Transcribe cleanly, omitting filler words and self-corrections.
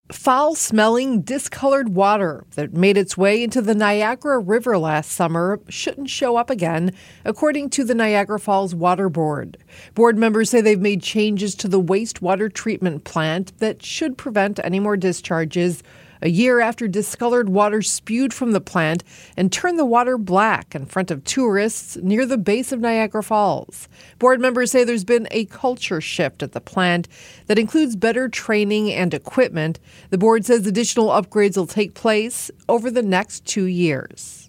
Foul-smelling, discolored water that made its way into the Niagara River last summer shouldn't show up again, according to the Niagara Falls Water Board. Board members say they've made changes to the wastewater treatment plant that should prevent any more discharges a year after discolored water spewed from the plant and turned the water black in front of tourists near the base of Niagara Falls. Board members say there's been a culture shift at the plant that includes better training and equipment. The board says additional upgrades will take place over the next 2 years.